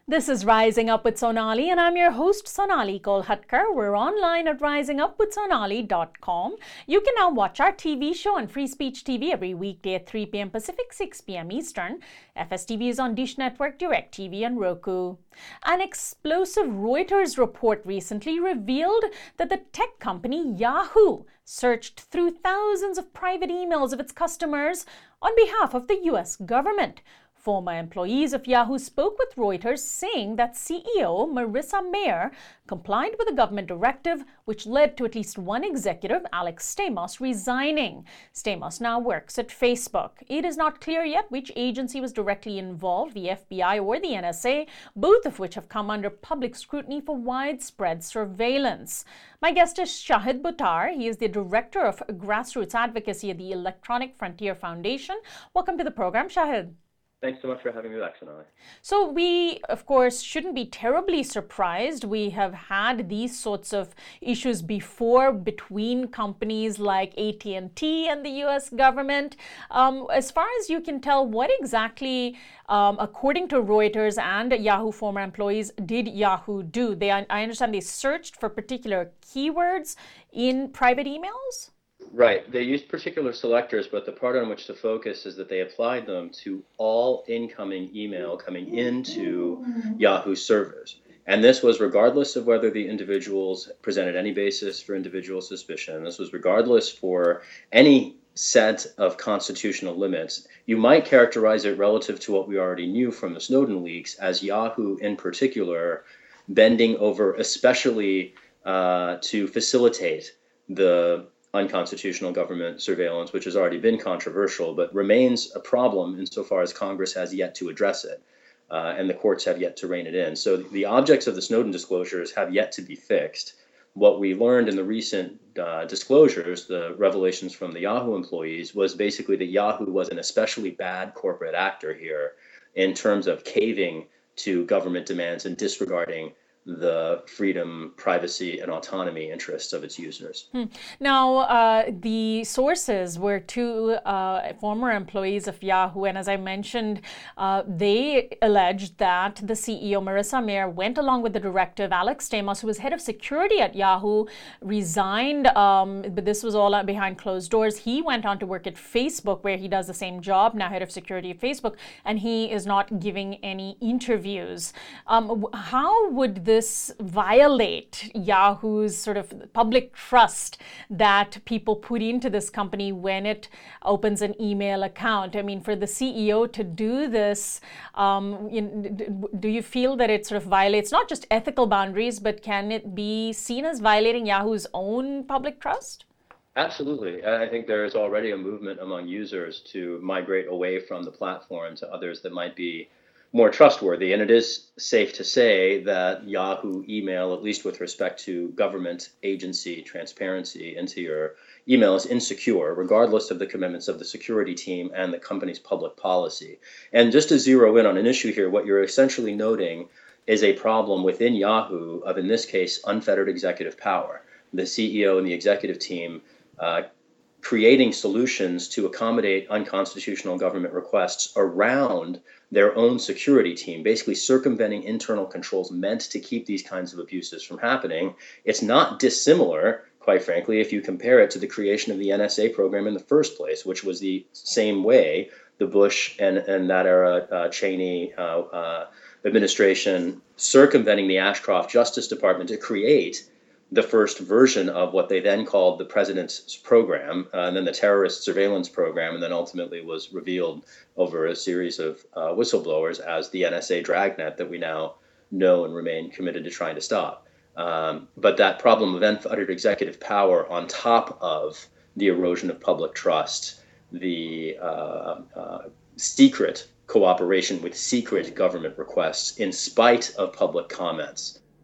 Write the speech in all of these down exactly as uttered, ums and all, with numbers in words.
This is Rising Up with Sonali, and I'm your host, Sonali Kolhatkar. We're online at rising up with sonali dot com. You can now watch our T V show on Free Speech T V every weekday at three p.m. Pacific, six p.m. Eastern. F S T V is on Dish Network, DirecTV, and Roku. An explosive Reuters report recently revealed that the tech company Yahoo searched through thousands of private emails of its customers on behalf of the U S government. Former employees of Yahoo spoke with Reuters saying that C E O Marissa Mayer complied with a government directive which led to at least one executive, Alex Stamos, resigning. Stamos now works at Facebook. It is not clear yet which agency was directly involved, the F B I or the N S A, both of which have come under public scrutiny for widespread surveillance. My guest is Shahid Buttar. He is the Director of Grassroots Advocacy at the Electronic Frontier Foundation. Welcome to the program, Shahid. Thanks so much for having me back, Sonali. So we, of course, shouldn't be terribly surprised. We have had these sorts of issues before between companies like A T and T and the U S government. Um, as far as you can tell, what exactly, um, according to Reuters and Yahoo former employees, did Yahoo do? They, I understand they searched for particular keywords in private emails? Right. They used particular selectors, but the part on which to focus is that they applied them to all incoming email coming into Yahoo servers. And this was regardless of whether the individuals presented any basis for individual suspicion. This was regardless for any set of constitutional limits. You might characterize it relative to what we already knew from the Snowden leaks as Yahoo in particular bending over especially uh, to facilitate the unconstitutional government surveillance, which has already been controversial, but remains a problem insofar as Congress has yet to address it, uh, and the courts have yet to rein it in. So the objects of the Snowden disclosures have yet to be fixed. What we learned in the recent uh, disclosures, the revelations from the Yahoo employees, was basically that Yahoo was an especially bad corporate actor here in terms of caving to government demands and disregarding the freedom, privacy, and autonomy interests of its users. Hmm. Now, uh, the sources were two uh, former employees of Yahoo, and as I mentioned, uh, they alleged that the C E O, Marissa Mayer, went along with the directive. Alex Stamos, who was head of security at Yahoo, resigned, um, but this was all behind closed doors. He went on to work at Facebook, where he does the same job, now head of security at Facebook, and he is not giving any interviews. Um, how would this This violate Yahoo's sort of public trust that people put into this company when it opens an email account? I mean, for the C E O to do this, um, do you feel that it sort of violates not just ethical boundaries, but can it be seen as violating Yahoo's own public trust? Absolutely. I think there is already a movement among users to migrate away from the platform to others that might be more trustworthy. And it is safe to say that Yahoo email, at least with respect to government agency transparency into your email, is insecure, regardless of the commitments of the security team and the company's public policy. And just to zero in on an issue here, what you're essentially noting is a problem within Yahoo of, in this case, unfettered executive power. The C E O and the executive team uh, creating solutions to accommodate unconstitutional government requests around their own security team, basically circumventing internal controls meant to keep these kinds of abuses from happening. It's not dissimilar, quite frankly, if you compare it to the creation of the N S A program in the first place, which was the same way the Bush and, and that era uh, Cheney uh, uh, administration circumventing the Ashcroft Justice Department to create the first version of what they then called the president's program, uh, and then the terrorist surveillance program, and then ultimately was revealed over a series of uh, whistleblowers as the N S A dragnet that we now know and remain committed to trying to stop. Um, but that problem of unfettered executive power on top of the erosion of public trust, the uh, uh, secret cooperation with secret government requests in spite of public comments,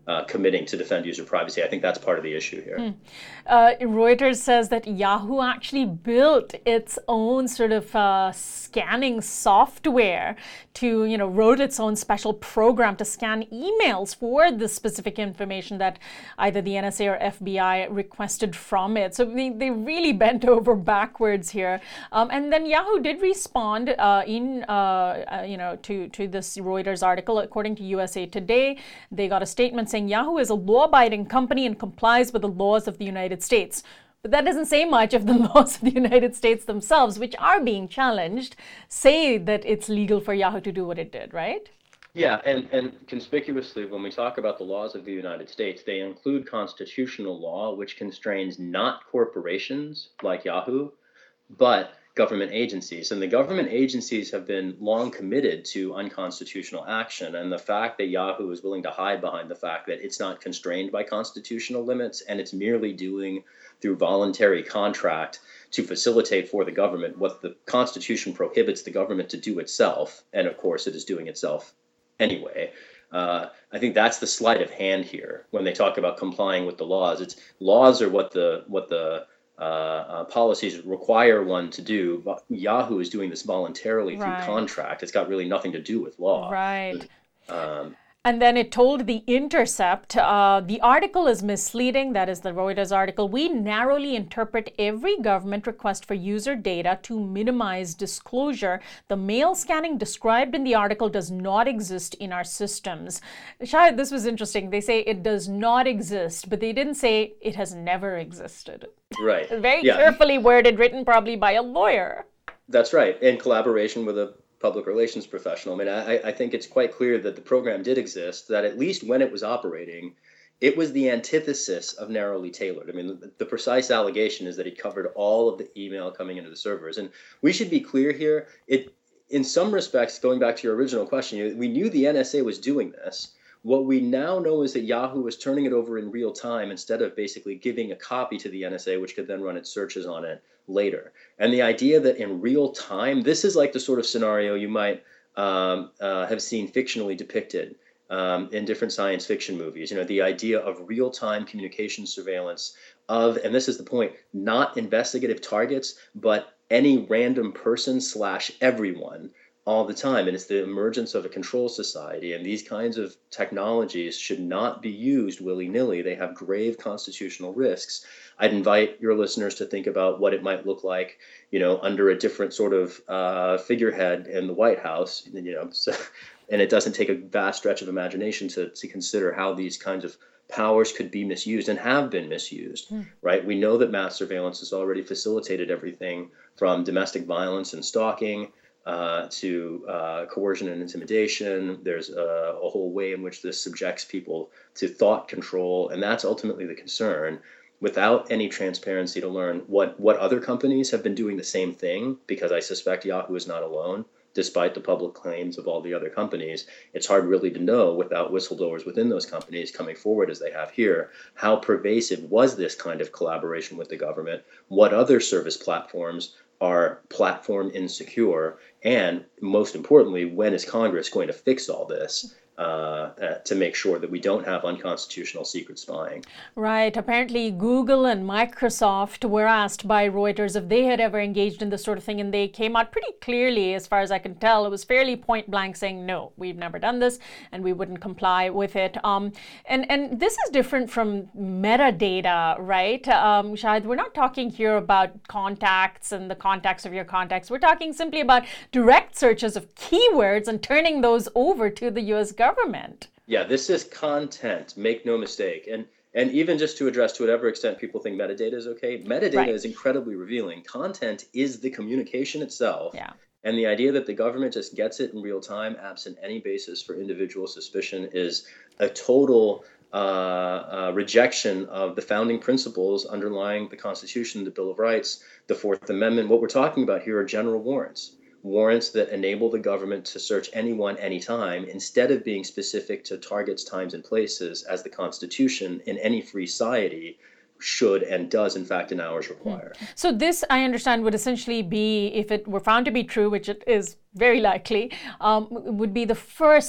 uh, committing to defend user privacy. I think that's part of the issue here. Hmm. Uh, Reuters says that Yahoo actually built its own sort of uh, scanning software to, you know, wrote its own special program to scan emails for the specific information that either the N S A or F B I requested from it. So they, they really bent over backwards here. Um, and then Yahoo did respond uh, in, uh, uh, you know, to, to this Reuters article. According to U S A Today, they got a statement saying Yahoo is a law-abiding company and complies with the laws of the United States. But that doesn't say much if the laws of the United States themselves, which are being challenged, say that it's legal for Yahoo to do what it did, right? Yeah, and, and conspicuously, when we talk about the laws of the United States, they include constitutional law, which constrains not corporations like Yahoo, but government agencies. And the government agencies have been long committed to unconstitutional action. And the fact that Yahoo is willing to hide behind the fact that it's not constrained by constitutional limits and it's merely doing through voluntary contract to facilitate for the government what the Constitution prohibits the government to do itself. And of course, it is doing itself anyway. Uh, I think that's the sleight of hand here when they talk about complying with the laws. It's laws are what the what the Uh, uh, policies require one to do. But Yahoo is doing this voluntarily through Right. contract. It's got really nothing to do with law. Right. Um, And then it told The Intercept, uh, the article is misleading. That is the Reuters article. We narrowly interpret every government request for user data to minimize disclosure. The mail scanning described in the article does not exist in our systems. Shahid, this was interesting. They say it does not exist, but they didn't say it has never existed. right. Very Yeah, carefully worded, written probably by a lawyer. that's right. In collaboration with a public relations professional. I mean, I, I think it's quite clear that the program did exist, that at least when it was operating, it was the antithesis of narrowly tailored. I mean, the, the precise allegation is that it covered all of the email coming into the servers. And we should be clear here, it, in some respects, going back to your original question, we knew the N S A was doing this. What we now know is that Yahoo was turning it over in real time instead of basically giving a copy to the N S A, which could then run its searches on it later. And the idea that in real time, this is like the sort of scenario you might um, uh, have seen fictionally depicted um, in different science fiction movies. You know, the idea of real-time communication surveillance of, and this is the point, not investigative targets, but any random person slash everyone all the time. And it's the emergence of a control society. And these kinds of technologies should not be used willy-nilly. They have grave constitutional risks. I'd invite your listeners to think about what it might look like, you know, under a different sort of uh, figurehead in the White House, you know, so, and it doesn't take a vast stretch of imagination to, to consider how these kinds of powers could be misused and have been misused, mm. right? We know that mass surveillance has already facilitated everything from domestic violence and stalking uh, to uh, coercion and intimidation. There's a, a whole way in which this subjects people to thought control, and that's ultimately the concern. Without any transparency to learn what, what other companies have been doing the same thing, because I suspect Yahoo is not alone, despite the public claims of all the other companies, it's hard really to know without whistleblowers within those companies coming forward as they have here, how pervasive was this kind of collaboration with the government, what other service platforms are platform insecure, and most importantly, when is Congress going to fix all this? Uh, uh, to make sure that we don't have unconstitutional secret spying. Right. Apparently, Google and Microsoft were asked by Reuters if they had ever engaged in this sort of thing, and they came out pretty clearly, as far as I can tell. It was fairly point blank saying, no, we've never done this, and we wouldn't comply with it. Um, and, and this is different from metadata, right? Um, Shahid, we're not talking here about contacts and the contacts of your contacts. We're talking simply about direct searches of keywords and turning those over to the U S government. government. Yeah, this is content, make no mistake. And and even just to address to whatever extent people think metadata is okay, metadata right. is incredibly revealing. Content is the communication itself. Yeah. And the idea that the government just gets it in real time, absent any basis for individual suspicion, is a total uh, uh, rejection of the founding principles underlying the Constitution, the Bill of Rights, the Fourth Amendment. What we're talking about here are general warrants. Warrants that enable the government to search anyone, anytime, instead of being specific to targets, times, and places, as the Constitution in any free society should and does, in fact, in ours require. So this, I understand, would essentially be, if it were found to be true, which it is very likely, um, would be the first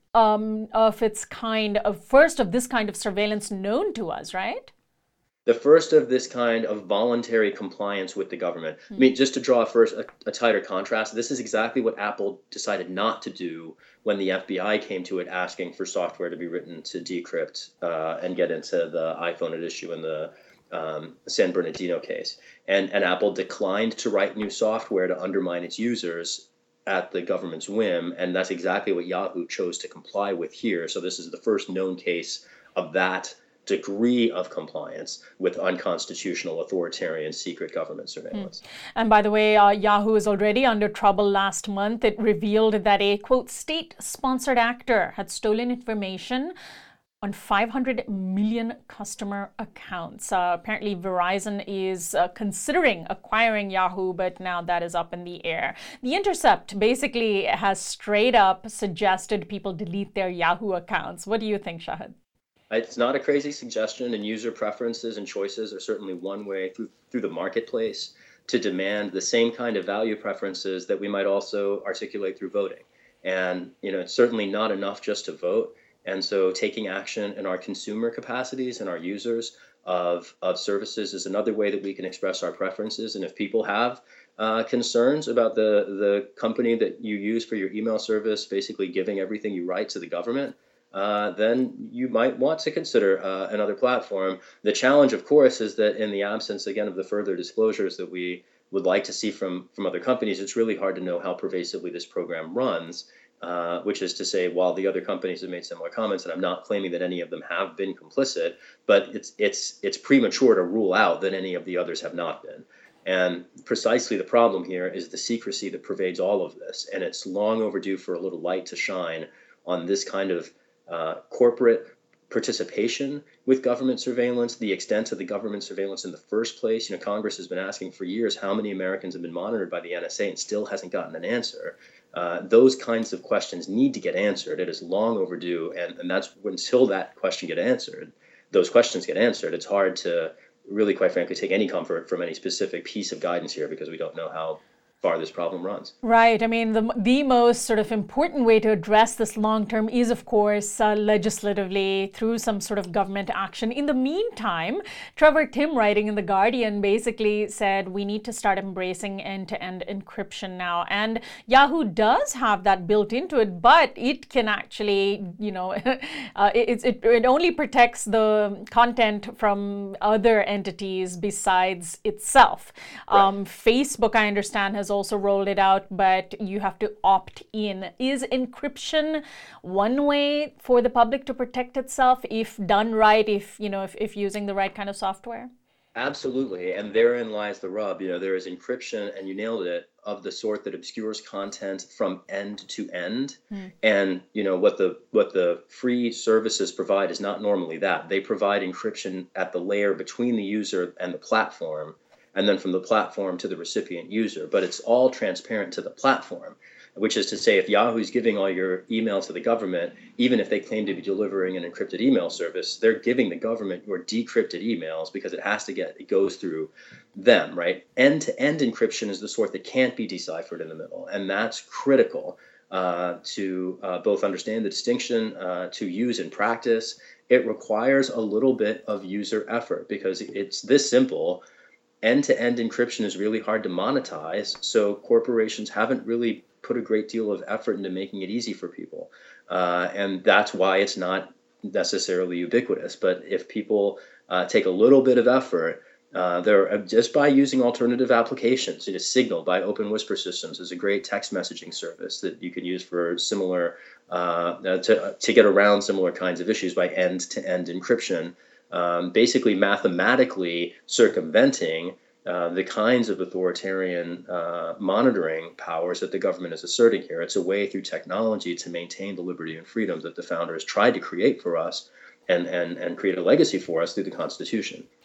um, of its kind of first of this kind of surveillance known to us, right? The first of this kind of voluntary compliance with the government. I mean, just to draw first a, a tighter contrast, this is exactly what Apple decided not to do when the F B I came to it asking for software to be written to decrypt uh, and get into the iPhone at issue in the um, San Bernardino case. And, and Apple declined to write new software to undermine its users at the government's whim. And that's exactly what Yahoo chose to comply with here. So this is the first known case of that degree of compliance with unconstitutional, authoritarian, secret government surveillance. Mm. And by the way, uh, Yahoo is already under trouble. Last month, it revealed that a, quote, state-sponsored actor had stolen information on five hundred million customer accounts. Uh, apparently, Verizon is uh, considering acquiring Yahoo, but now that is up in the air. The Intercept basically has straight up suggested people delete their Yahoo accounts. What do you think, Shahid? It's not a crazy suggestion, and user preferences and choices are certainly one way through, through the marketplace to demand the same kind of value preferences that we might also articulate through voting. And you know, it's certainly not enough just to vote. And so taking action in our consumer capacities and our users of, of services is another way that we can express our preferences. And if people have uh, concerns about the, the company that you use for your email service, basically giving everything you write to the government, Uh, then you might want to consider uh, another platform. The challenge, of course, is that in the absence, again, of the further disclosures that we would like to see from, from other companies, it's really hard to know how pervasively this program runs, uh, which is to say, while the other companies have made similar comments, and I'm not claiming that any of them have been complicit, but it's, it's, it's premature to rule out that any of the others have not been. And precisely the problem here is the secrecy that pervades all of this, and it's long overdue for a little light to shine on this kind of Uh, corporate participation with government surveillance, the extent of the government surveillance in the first place. You know, Congress has been asking for years how many Americans have been monitored by the N S A and still hasn't gotten an answer. Uh, those kinds of questions need to get answered. It is long overdue, and, and that's until that question get answered, those questions get answered, it's hard to really, quite frankly, take any comfort from any specific piece of guidance here because we don't know how far this problem runs. Right. I mean, the, the most sort of important way to address this long term is, of course, uh, legislatively through some sort of government action. In the meantime, Trevor Timm, writing in The Guardian, basically said we need to start embracing end-to-end encryption now. And Yahoo does have that built into it, but it can actually, you know, uh, it, it, it only protects the content from other entities besides itself. Right. Um, Facebook, I understand, has also rolled it out, but you have to opt in. Is encryption one way for the public to protect itself if done right, if you know, if, if using the right kind of software? Absolutely, and therein lies the rub. You know, there is encryption, and you nailed it, of the sort that obscures content from end to end. Mm. And you know what the what the free services provide is not normally that. They provide encryption at the layer between the user and the platform, and then from the platform to the recipient user. But it's all transparent to the platform, which is to say, if Yahoo's giving all your email to the government, even if they claim to be delivering an encrypted email service, they're giving the government your decrypted emails because it has to get, it goes through them, right? End-to-end encryption is the sort that can't be deciphered in the middle, and that's critical uh, to uh, both understand the distinction, uh, to use in practice. It requires a little bit of user effort because it's this simple. End-to-end encryption is really hard to monetize, so corporations haven't really put a great deal of effort into making it easy for people. Uh, and that's why it's not necessarily ubiquitous. But if people uh, take a little bit of effort, uh, they're just by using alternative applications. You know, Signal by Open Whisper Systems is a great text messaging service that you can use for similar, uh, to, to get around similar kinds of issues by end-to-end encryption. Um, basically mathematically circumventing uh, the kinds of authoritarian uh, monitoring powers that the government is asserting here. It's a way through technology to maintain the liberty and freedom that the founders tried to create for us and, and, and create a legacy for us through the Constitution.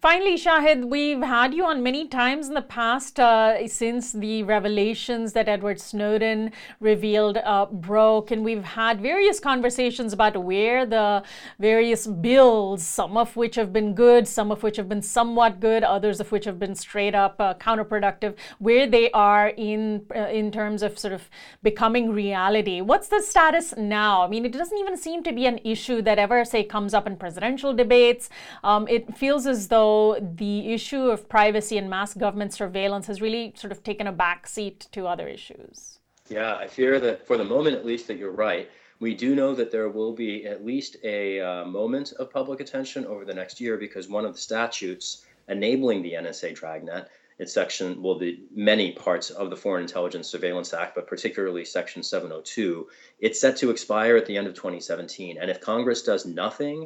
Finally, Shahid, we've had you on many times in the past uh, since the revelations that Edward Snowden revealed uh, broke, and we've had various conversations about where the various bills, some of which have been good, some of which have been somewhat good, others of which have been straight up uh, counterproductive, where they are in uh, in terms of sort of becoming reality. What's the status now? I mean, it doesn't even seem to be an issue that ever, say, comes up in presidential debates. Um, it feels as though the issue of privacy and mass government surveillance has really sort of taken a back seat to other issues. Yeah, I fear that for the moment, at least, that you're right. We do know that there will be at least a uh, moment of public attention over the next year, because one of the statutes enabling the N S A Dragnet, it's section, well, the many parts of the Foreign Intelligence Surveillance Act, but particularly section seven oh two, it's set to expire at the end of twenty seventeen. And if Congress does nothing,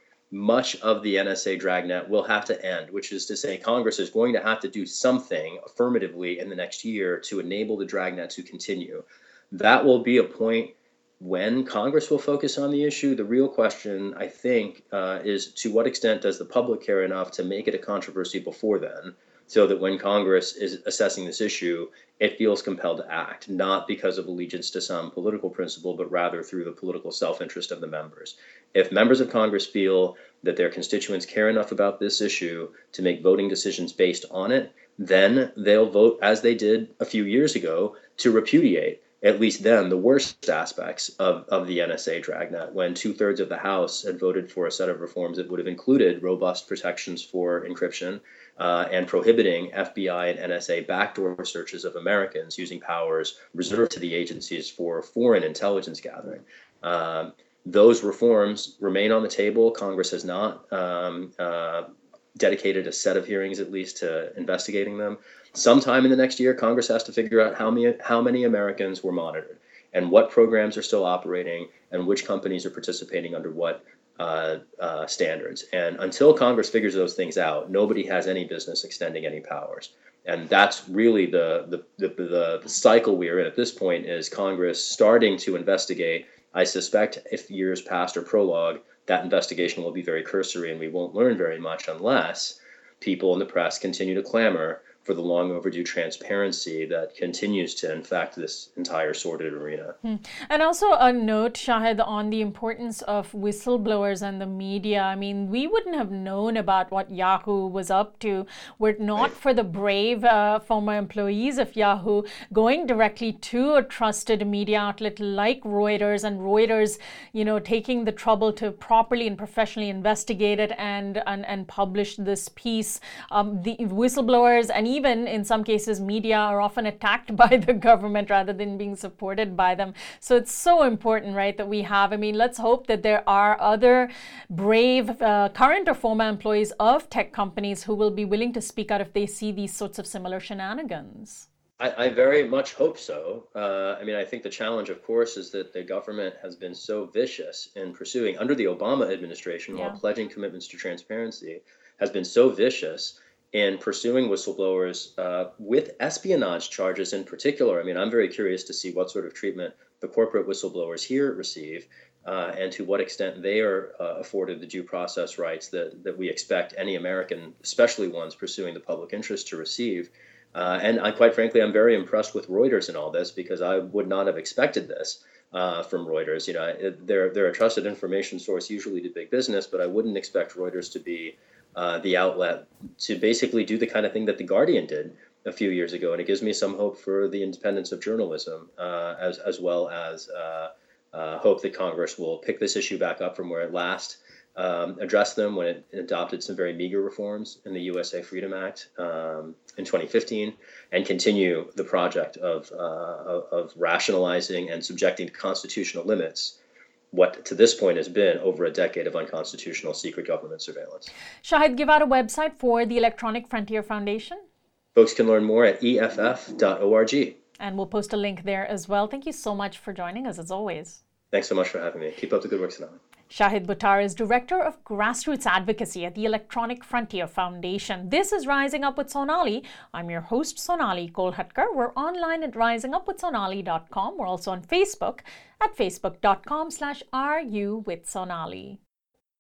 much of the N S A Dragnet will have to end, which is to say Congress is going to have to do something affirmatively in the next year to enable the Dragnet to continue. That will be a point when Congress will focus on the issue. The real question, I think, uh, is to what extent does the public care enough to make it a controversy before then, so that when Congress is assessing this issue, it feels compelled to act, not because of allegiance to some political principle, but rather through the political self-interest of the members. If members of Congress feel that their constituents care enough about this issue to make voting decisions based on it, then they'll vote, as they did a few years ago, to repudiate, at least then, the worst aspects of, of the N S A Dragnet, when two-thirds of the House had voted for a set of reforms that would have included robust protections for encryption, Uh, and prohibiting F B I and N S A backdoor searches of Americans using powers reserved to the agencies for foreign intelligence gathering. Um, those reforms remain on the table. Congress has not um, uh, dedicated a set of hearings, at least, to investigating them. Sometime in the next year, Congress has to figure out how many, how many Americans were monitored and what programs are still operating and which companies are participating under what Uh, uh, standards. And until Congress figures those things out, nobody has any business extending any powers. And that's really the the, the, the, the cycle we're in at this point, is Congress starting to investigate. I suspect if years past or prologue, that investigation will be very cursory and we won't learn very much unless people in the press continue to clamor for the long overdue transparency that continues to infect this entire sordid arena. Hmm. And also a note, Shahid, on the importance of whistleblowers and the media. I mean, we wouldn't have known about what Yahoo was up to were it not for the brave uh, former employees of Yahoo going directly to a trusted media outlet like Reuters, and Reuters, you know, taking the trouble to properly and professionally investigate it and, and, and publish this piece. Um, the whistleblowers and even in some cases media are often attacked by the government rather than being supported by them. So it's so important, right, that we have, I mean, let's hope that there are other brave uh, current or former employees of tech companies who will be willing to speak out if they see these sorts of similar shenanigans. I, I very much hope so. Uh, I mean, I think the challenge, of course, is that the government has been so vicious in pursuing, under the Obama administration, yeah. while pledging commitments to transparency, has been so vicious in pursuing whistleblowers uh, with espionage charges in particular. I mean, I'm very curious to see what sort of treatment the corporate whistleblowers here receive uh, and to what extent they are uh, afforded the due process rights that, that we expect any American, especially ones pursuing the public interest, to receive. Uh, and I, quite frankly, I'm very impressed with Reuters in all this, because I would not have expected this uh, from Reuters. You know, they're, they're a trusted information source, usually to big business, but I wouldn't expect Reuters to be Uh, the outlet to basically do the kind of thing that The Guardian did a few years ago. And it gives me some hope for the independence of journalism, uh, as, as well as uh, uh, hope that Congress will pick this issue back up from where it last um, addressed them when it adopted some very meager reforms in the U S A Freedom Act um, in twenty fifteen, and continue the project of, uh, of, of rationalizing and subjecting to constitutional limits what to this point has been over a decade of unconstitutional secret government surveillance. Shahid, give out a website for the Electronic Frontier Foundation. Folks can learn more at E F F dot org. And we'll post a link there as well. Thank you so much for joining us, as always. Thanks so much for having me. Keep up the good work, Sonali. Shahid Buttar is Director of Grassroots Advocacy at the Electronic Frontier Foundation. This is Rising Up with Sonali. I'm your host, Sonali Kolhatkar. We're online at rising up with sonali dot com. We're also on Facebook at facebook dot com slash are you with Sonali.